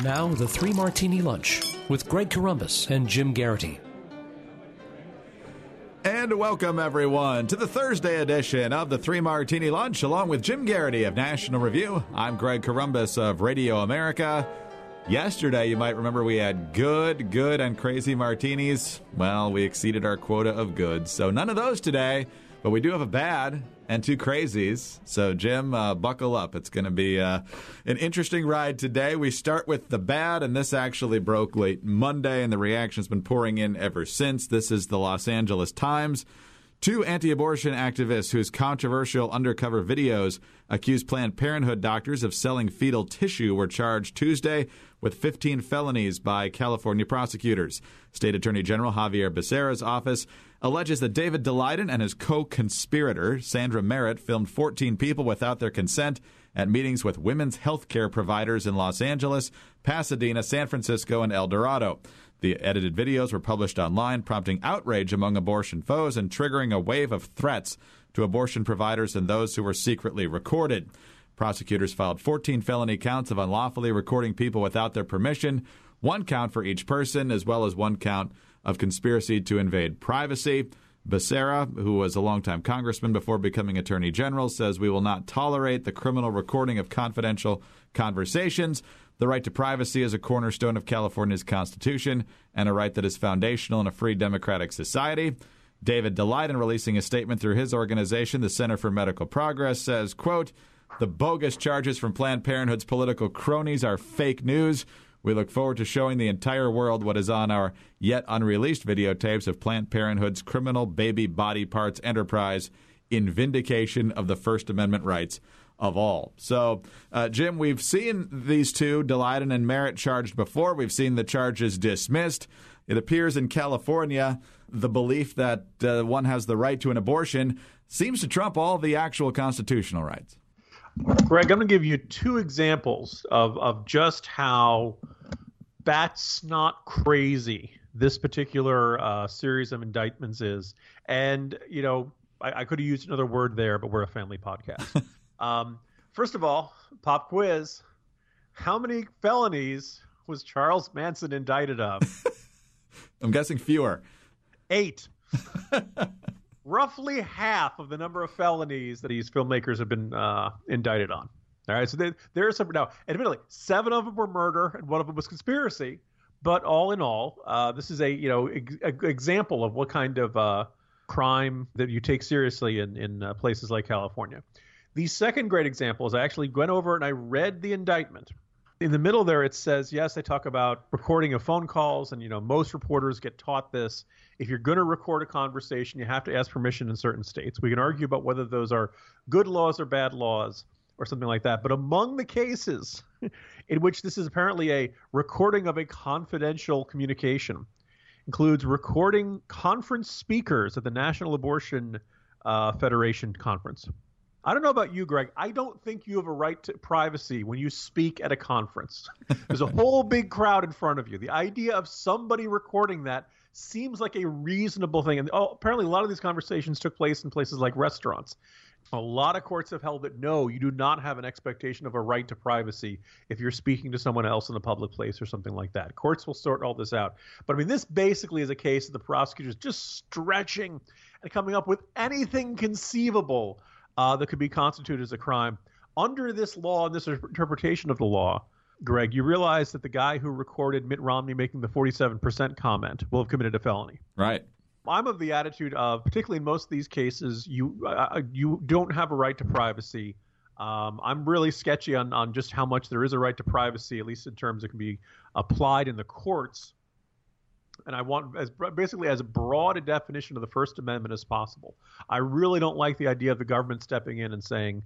Now, the Three Martini Lunch with Greg Corombos and Jim Garrity. And welcome, everyone, to the Thursday edition of the Three Martini Lunch, along with Jim Garrity of National Review. I'm Greg Corombos of Radio America. Yesterday, you might remember we had good, and crazy martinis. Well, we exceeded our quota of good, so none of those today. But we do have a bad and two crazies. So, Jim, buckle up. It's going to be an interesting ride today. We start with the bad, and this actually broke late Monday, and the reaction's been pouring in ever since. This is the Los Angeles Times. Two anti-abortion activists whose controversial undercover videos accused Planned Parenthood doctors of selling fetal tissue were charged Tuesday with 15 felonies by California prosecutors. State Attorney General Javier Becerra's office alleges that David Daleiden and his co-conspirator, Sandra Merritt, filmed 14 people without their consent at meetings with women's health care providers in Los Angeles, Pasadena, San Francisco, and El Dorado. The edited videos were published online, prompting outrage among abortion foes and triggering a wave of threats to abortion providers and those who were secretly recorded. Prosecutors filed 14 felony counts of unlawfully recording people without their permission, one count for each person, as well as one count of conspiracy to invade privacy. Becerra, who was a longtime congressman before becoming attorney general, says we will not tolerate the criminal recording of confidential conversations. The right to privacy is a cornerstone of California's Constitution and a right that is foundational in a free democratic society. David Daleiden, releasing a statement through his organization, the Center for Medical Progress, says, quote, "The bogus charges from Planned Parenthood's political cronies are fake news. We look forward to showing the entire world what is on our yet unreleased videotapes of Planned Parenthood's criminal baby body parts enterprise in vindication of the First Amendment rights of all." So, Jim, we've seen these two, Daleiden and Merritt, charged before. We've seen the charges dismissed. It appears in California the belief that one has the right to an abortion seems to trump all the actual constitutional rights. Greg, I'm going to give you two examples of just how that's not crazy this particular series of indictments is. And, you know, I could have used another word there, but we're a family podcast. First of all, pop quiz. How many felonies was Charles Manson indicted of? I'm guessing fewer. 8. Roughly half of the number of felonies that these filmmakers have been indicted on. All right, so there's some. Now, admittedly, 7 of them were murder and 1 of them was conspiracy. But all in all, this is a example of what kind of crime that you take seriously in places like California. The second great example is I actually went over and I read the indictment. In the middle there, it says, yes, they talk about recording of phone calls, and, you know, most reporters get taught this. If you're going to record a conversation, you have to ask permission in certain states. We can argue about whether those are good laws or bad laws or something like that. But among the cases in which this is apparently a recording of a confidential communication includes recording conference speakers at the National Abortion Federation conference. I don't know about you, Greg. I don't think you have a right to privacy when you speak at a conference. There's a whole big crowd in front of you. The idea of somebody recording that seems like a reasonable thing. And apparently a lot of these conversations took place in places like restaurants. A lot of courts have held that no, you do not have an expectation of a right to privacy if you're speaking to someone else in a public place or something like that. Courts will sort all this out. But I mean, this basically is a case of the prosecutors just stretching and coming up with anything conceivable that could be constituted as a crime. Under this law and this interpretation of the law, Greg, you realize that the guy who recorded Mitt Romney making the 47% comment will have committed a felony. Right. I'm of the attitude of, particularly in most of these cases, you don't have a right to privacy. I'm really sketchy on just how much there is a right to privacy, at least in terms that can be applied in the courts. And I want basically as broad a definition of the First Amendment as possible. I really don't like the idea of the government stepping in and saying,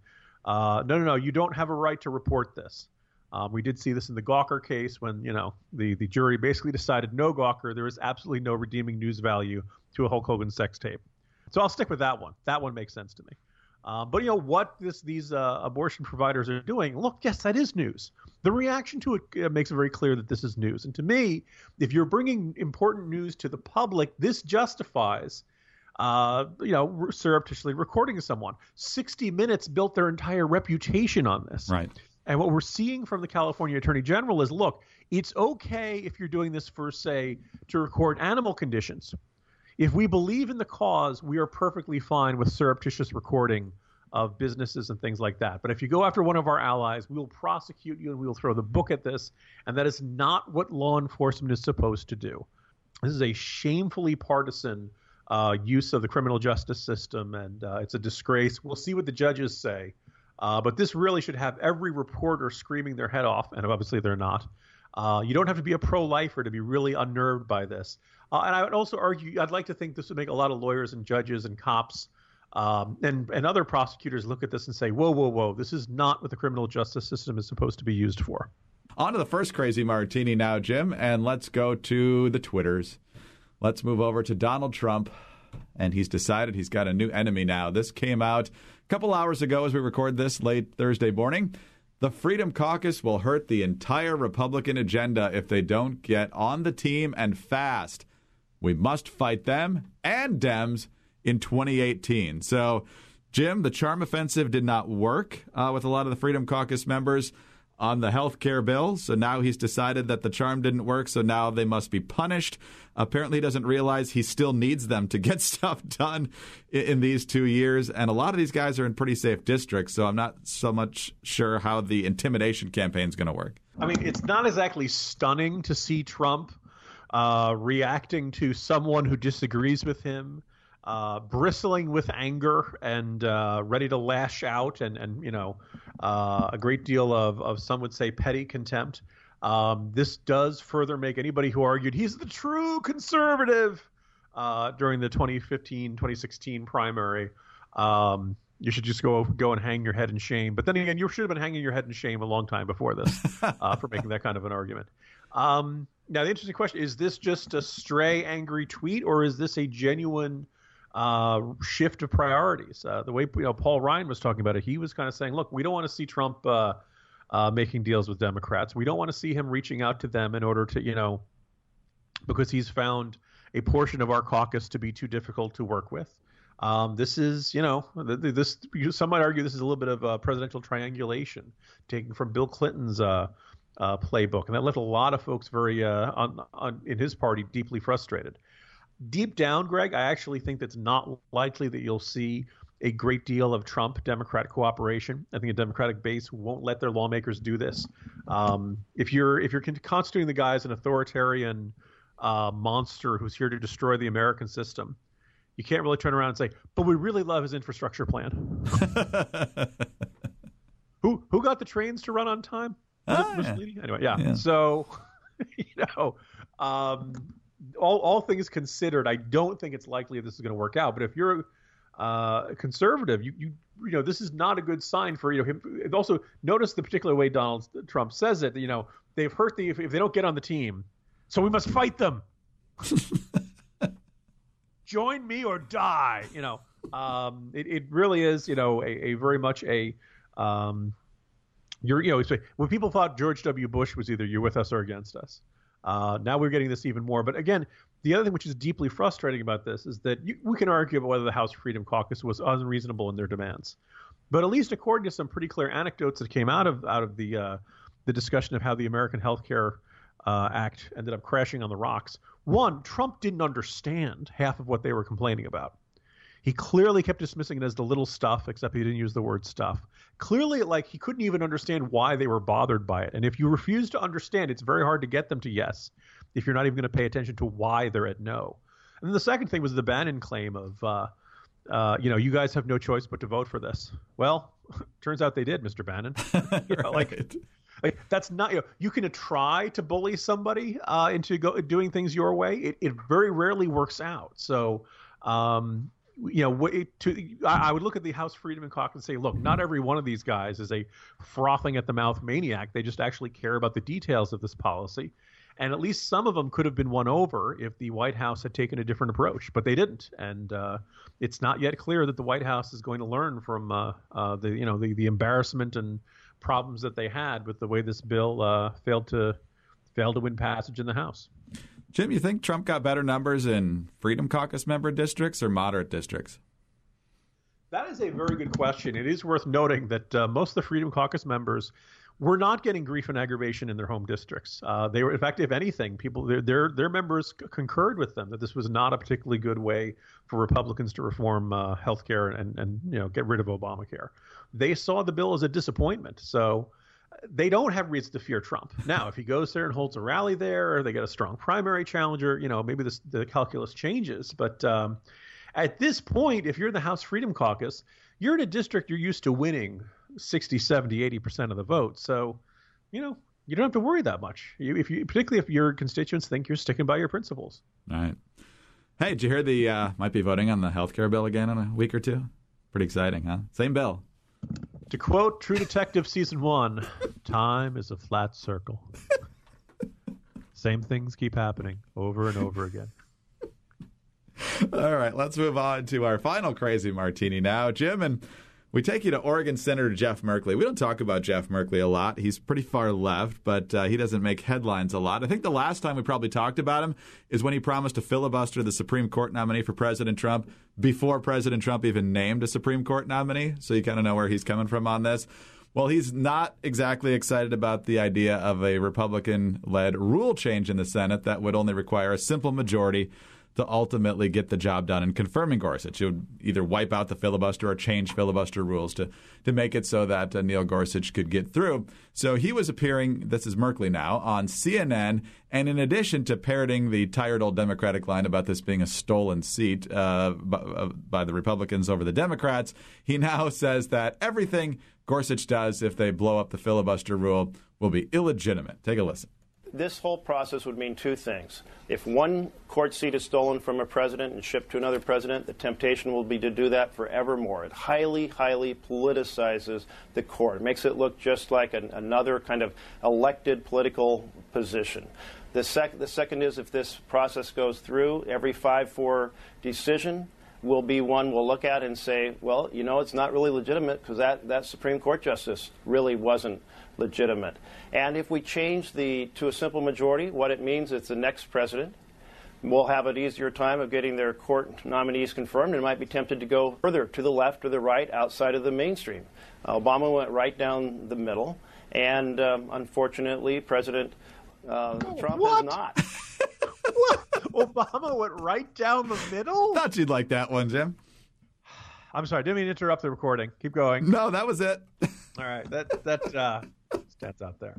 no, you don't have a right to report this. We did see this in the Gawker case when, the jury basically decided no Gawker, there is absolutely no redeeming news value to a Hulk Hogan sex tape. So I'll stick with that one. That one makes sense to me. But what these abortion providers are doing, look, yes, that is news. The reaction to it makes it very clear that this is news. And to me, if you're bringing important news to the public, this justifies, surreptitiously recording someone. 60 Minutes built their entire reputation on this. Right. And what we're seeing from the California Attorney General is, look, it's okay if you're doing this for, say, to record animal conditions. If we believe in the cause, we are perfectly fine with surreptitious recording of businesses and things like that. But if you go after one of our allies, we will prosecute you and we will throw the book at this. And that is not what law enforcement is supposed to do. This is a shamefully partisan use of the criminal justice system, and it's a disgrace. We'll see what the judges say. But this really should have every reporter screaming their head off, and obviously they're not. You don't have to be a pro-lifer to be really unnerved by this. And I would also argue, I'd like to think this would make a lot of lawyers and judges and cops and other prosecutors look at this and say, whoa, this is not what the criminal justice system is supposed to be used for. On to the first crazy martini now, Jim, and let's go to the Twitters. Let's move over to Donald Trump, and he's decided he's got a new enemy now. This came out a couple hours ago as we record this late Thursday morning. The Freedom Caucus will hurt the entire Republican agenda if they don't get on the team and fast. We must fight them and Dems in 2018. So, Jim, the charm offensive did not work with a lot of the Freedom Caucus members on the health care bill. So now he's decided that the charm didn't work, so now they must be punished. Apparently he doesn't realize he still needs them to get stuff done in these 2 years. And a lot of these guys are in pretty safe districts, so I'm not so much sure how the intimidation campaign is going to work. I mean, it's not exactly stunning to see Trump reacting to someone who disagrees with him, bristling with anger and ready to lash out and a great deal of some would say petty contempt. This does further make anybody who argued he's the true conservative during the 2015-2016 primary. You should just go and hang your head in shame. But then again, you should have been hanging your head in shame a long time before this for making that kind of an argument. Now, the interesting question, is this just a stray angry tweet, or is this a genuine shift of priorities? The way Paul Ryan was talking about it, he was kind of saying, look, we don't want to see Trump making deals with Democrats. We don't want to see him reaching out to them in order to, because he's found a portion of our caucus to be too difficult to work with. This is, some might argue this is a little bit of presidential triangulation taken from Bill Clinton's playbook. And that left a lot of folks very, in his party, deeply frustrated. Deep down, Greg, I actually think that's not likely that you'll see a great deal of Trump-Democrat cooperation. I think a Democratic base won't let their lawmakers do this. If you're constituting the guy as an authoritarian monster who's here to destroy the American system, you can't really turn around and say, but we really love his infrastructure plan. Who got the trains to run on time? Mussolini? Anyway, yeah. So, all things considered, I don't think it's likely this is going to work out. But if you're a conservative, you this is not a good sign for him. Also, notice the particular way Donald Trump says it. They've hurt if they don't get on the team, so we must fight them. Join me or die. It really is a very much a when people thought George W. Bush was either you're with us or against us. Now we're getting this even more. But again, the other thing which is deeply frustrating about this is that we can argue about whether the House Freedom Caucus was unreasonable in their demands. But at least according to some pretty clear anecdotes that came out of the discussion of how the American Health Care Act ended up crashing on the rocks, one, Trump didn't understand half of what they were complaining about. He clearly kept dismissing it as the little stuff, except he didn't use the word stuff. Clearly, he couldn't even understand why they were bothered by it. And if you refuse to understand, it's very hard to get them to yes, if you're not even going to pay attention to why they're at no. And then the second thing was the Bannon claim of, you guys have no choice but to vote for this. Well, turns out they did, Mr. Bannon. Right. That's not, you can try to bully somebody into doing things your way. It very rarely works out. So, I would look at the House Freedom Caucus and say, look, not every one of these guys is a frothing at the mouth maniac. They just actually care about the details of this policy. And at least some of them could have been won over if the White House had taken a different approach, but they didn't. And it's not yet clear that the White House is going to learn from the embarrassment and problems that they had with the way this bill failed to win passage in the House. Jim, you think Trump got better numbers in Freedom Caucus member districts or moderate districts? That is a very good question. It is worth noting that most of the Freedom Caucus members were not getting grief and aggravation in their home districts. They were, in fact, if anything, their members concurred with them that this was not a particularly good way for Republicans to reform healthcare and get rid of Obamacare. They saw the bill as a disappointment. So they don't have reason to fear Trump. Now, if he goes there and holds a rally there, or they get a strong primary challenger, maybe the calculus changes. But at this point, if you're in the House Freedom Caucus, you're in a district you're used to winning 60, 70, 80% of the vote. So, you don't have to worry that much. Particularly if your constituents think you're sticking by your principles. All right. Hey, did you hear the might be voting on the healthcare bill again in a week or two? Pretty exciting, huh? Same bill. To quote True Detective Season 1, time is a flat circle. Same things keep happening over and over again. All right, let's move on to our final crazy martini now, Jim. And we take you to Oregon Senator Jeff Merkley. We don't talk about Jeff Merkley a lot. He's pretty far left, but he doesn't make headlines a lot. I think the last time we probably talked about him is when he promised to filibuster the Supreme Court nominee for President Trump before President Trump even named a Supreme Court nominee. So you kind of know where he's coming from on this. Well, he's not exactly excited about the idea of a Republican-led rule change in the Senate that would only require a simple majority to ultimately get the job done in confirming Gorsuch. It would either wipe out the filibuster or change filibuster rules to make it so that Neil Gorsuch could get through. So he was appearing, this is Merkley now, on CNN, and in addition to parroting the tired old Democratic line about this being a stolen seat by the Republicans over the Democrats, he now says that everything Gorsuch does if they blow up the filibuster rule will be illegitimate. Take a listen. This whole process would mean two things. If one court seat is stolen from a president and shipped to another president, the temptation will be to do that forevermore. It highly, highly politicizes the court. It makes it look just like another kind of elected political position. The second is, if this process goes through, every 5-4 decision will be one we'll look at and say, well, it's not really legitimate because that Supreme Court justice really wasn't legitimate. And if we change to a simple majority, what it means is the next president will have an easier time of getting their court nominees confirmed and might be tempted to go further to the left or the right outside of the mainstream. Obama went right down the middle, and unfortunately, President Trump has not. What? Obama went right down the middle? Thought you'd like that one, Jim. I'm sorry, didn't mean to interrupt the recording. Keep going. No, that was it. All right, that stands out there.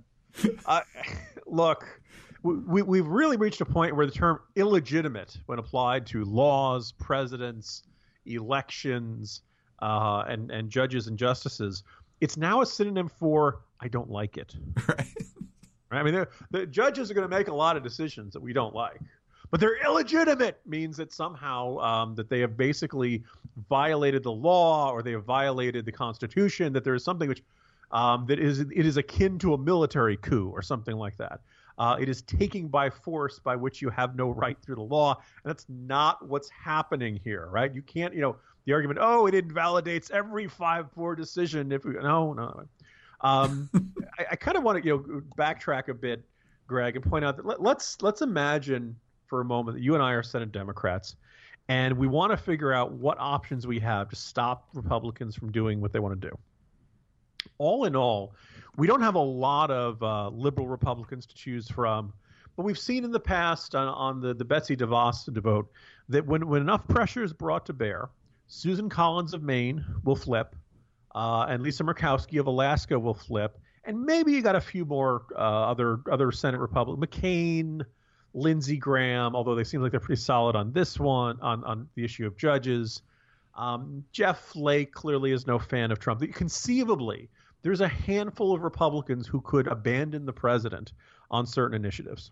Look, we've really reached a point where the term illegitimate, when applied to laws, presidents, elections, and judges and justices, it's now a synonym for I don't like it. Right. I mean, the judges are going to make a lot of decisions that we don't like, but they're illegitimate means that somehow that they have basically violated the law or they have violated the Constitution, that there is something which it is akin to a military coup or something like that. It is taking by force by which you have no right through the law, and that's not what's happening here, right? You can't, the argument, it invalidates every 5-4 decision. No. I kind of want to backtrack a bit, Greg, and point out that let's imagine for a moment that you and I are Senate Democrats, and we want to figure out what options we have to stop Republicans from doing what they want to do. All in all, we don't have a lot of liberal Republicans to choose from, but we've seen in the past on the Betsy DeVos vote that when enough pressure is brought to bear, Susan Collins of Maine will flip, and Lisa Murkowski of Alaska will flip, and maybe you got a few more other Senate Republicans, McCain, Lindsey Graham, although they seem like they're pretty solid on this one, on the issue of judges. Jeff Flake clearly is no fan of Trump. Conceivably, there's a handful of Republicans who could abandon the president on certain initiatives.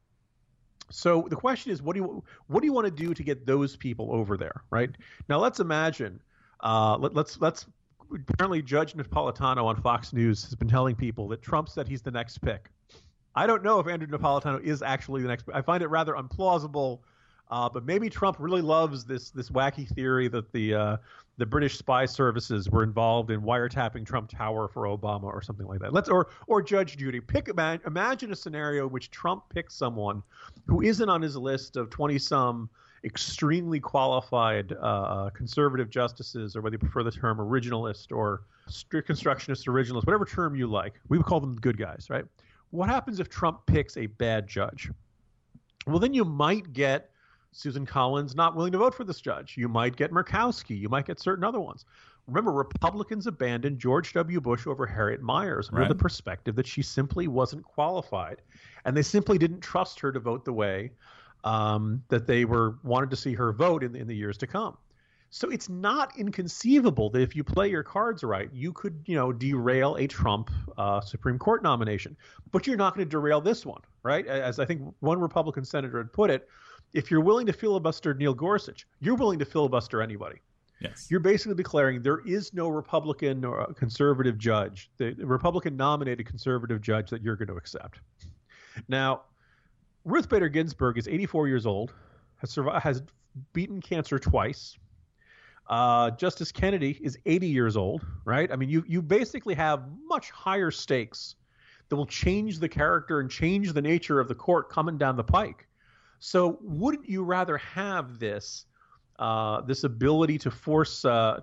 So the question is, what do you want to do to get those people over there, right? Now let's imagine, let's apparently Judge Napolitano on Fox News has been telling people that Trump said he's the next pick. I don't know if Andrew Napolitano is actually the next pick. I find it rather implausible. But maybe Trump really loves this wacky theory that the British spy services were involved in wiretapping Trump Tower for Obama or something like that. Or Judge Judy. Imagine a scenario in which Trump picks someone who isn't on his list of 20-some extremely qualified conservative justices, or whether you prefer the term originalist or strict constructionist, originalist, whatever term you like. We would call them the good guys, right? What happens if Trump picks a bad judge? Well, then you might get Susan Collins not willing to vote for this judge. You might get Murkowski. You might get certain other ones. Remember, Republicans abandoned George W. Bush over Harriet Miers under the perspective that she simply wasn't qualified. And they simply didn't trust her to vote the way that they wanted to see her vote in the years to come. So it's not inconceivable that if you play your cards right, you could, derail a Trump Supreme Court nomination. But you're not going to derail this one, right? As I think one Republican senator had put it, if you're willing to filibuster Neil Gorsuch, you're willing to filibuster anybody. Yes. You're basically declaring there is no Republican or conservative judge, the Republican-nominated conservative judge that you're going to accept. Now, Ruth Bader Ginsburg is 84 years old, has beaten cancer twice. Justice Kennedy is 80 years old, right? I mean, you basically have much higher stakes that will change the character and change the nature of the court coming down the pike. So wouldn't you rather have this ability to force have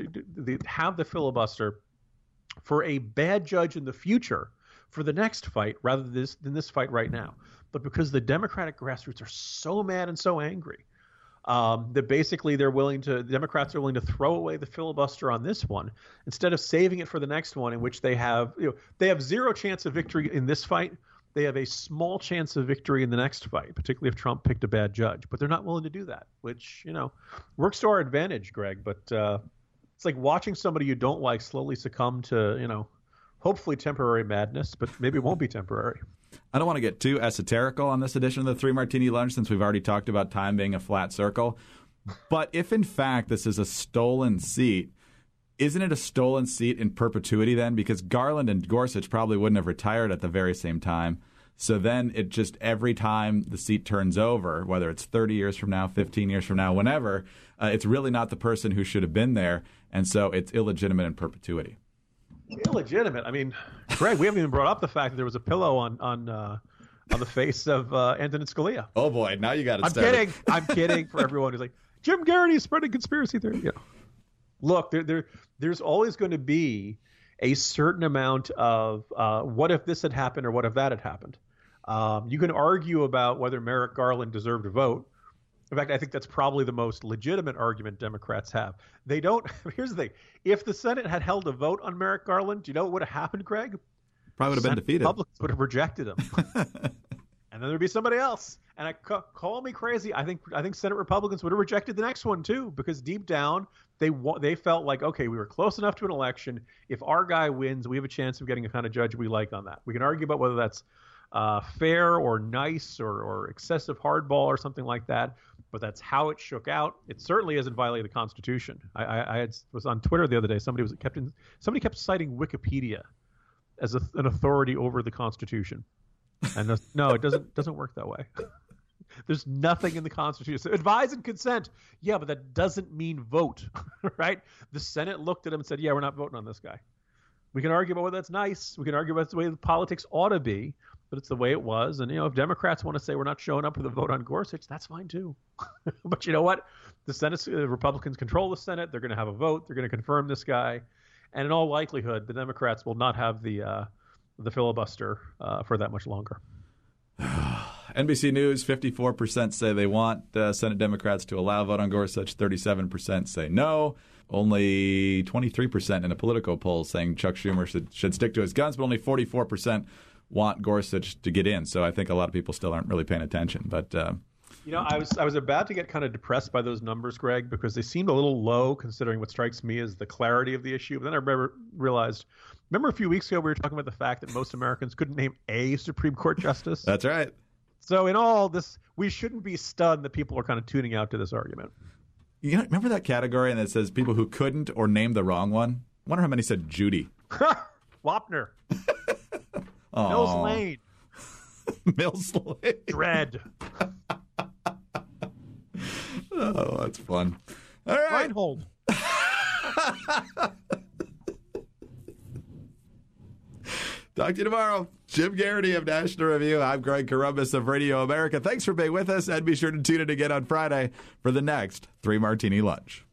the filibuster for a bad judge in the future for the next fight rather than this fight right now? But because the Democratic grassroots are so mad and so angry that basically the Democrats are willing to throw away the filibuster on this one instead of saving it for the next one, in which they have zero chance of victory in this fight. They have a small chance of victory in the next fight, particularly if Trump picked a bad judge. But they're not willing to do that, which, works to our advantage, Greg. But it's like watching somebody you don't like slowly succumb to, hopefully temporary madness, but maybe it won't be temporary. I don't want to get too esoterical on this edition of the Three Martini Lunch, since we've already talked about time being a flat circle. But if, in fact, this is a stolen seat, isn't it a stolen seat in perpetuity then? Because Garland and Gorsuch probably wouldn't have retired at the very same time. So then it just, every time the seat turns over, whether it's 30 years from now, 15 years from now, whenever, it's really not the person who should have been there. And so it's illegitimate in perpetuity. Illegitimate? I mean, Greg, we haven't even brought up the fact that there was a pillow on the face of Antonin Scalia. Oh, boy. Now you got it started. I'm kidding for everyone who's like, Jim Garrity is spreading conspiracy theory. Look, there's always going to be a certain amount of what if this had happened or what if that had happened. You can argue about whether Merrick Garland deserved a vote. In fact, I think that's probably the most legitimate argument Democrats have. They don't. Here's the thing. If the Senate had held a vote on Merrick Garland, do you know what would have happened, Greg? Probably would have been defeated. Republicans would have rejected him. And then there'd be somebody else. And call me crazy. I think Senate Republicans would have rejected the next one too, because deep down they felt like, okay, we were close enough to an election. If our guy wins, we have a chance of getting a kind of judge we like on that. We can argue about whether that's fair or nice or excessive hardball or something like that, but that's how it shook out. It certainly isn't violating the Constitution. I was on Twitter the other day. Somebody kept citing Wikipedia as an authority over the Constitution. And no, it doesn't work that way. There's nothing in the Constitution. So advise and consent. Yeah, but that doesn't mean vote, right? The Senate looked at him and said, yeah, we're not voting on this guy. We can argue about whether that's nice. We can argue about the way the politics ought to be, but it's the way it was. And, if Democrats want to say we're not showing up for the vote on Gorsuch, that's fine too. But you know what? The Senate, Republicans control the Senate. They're going to have a vote. They're going to confirm this guy. And in all likelihood, the Democrats will not have the filibuster for that much longer. NBC News, 54% say they want Senate Democrats to allow a vote on Gorsuch. 37% say no. Only 23% in a Politico poll saying Chuck Schumer should stick to his guns, but only 44% want Gorsuch to get in. So I think a lot of people still aren't really paying attention. But I was about to get kind of depressed by those numbers, Greg, because they seemed a little low considering what strikes me as the clarity of the issue. But then I realized a few weeks ago we were talking about the fact that most Americans couldn't name a Supreme Court justice. That's right. So in all this, we shouldn't be stunned that people are kind of tuning out to this argument. Remember that category and it says people who couldn't or named the wrong one? I wonder how many said Judy. Wapner. Mills Lane. Mills Lane. Dread. Oh, that's fun. All right. Reinhold. Talk to you tomorrow. Jim Garrity of National Review. I'm Greg Corombos of Radio America. Thanks for being with us, and be sure to tune in again on Friday for the next Three Martini Lunch.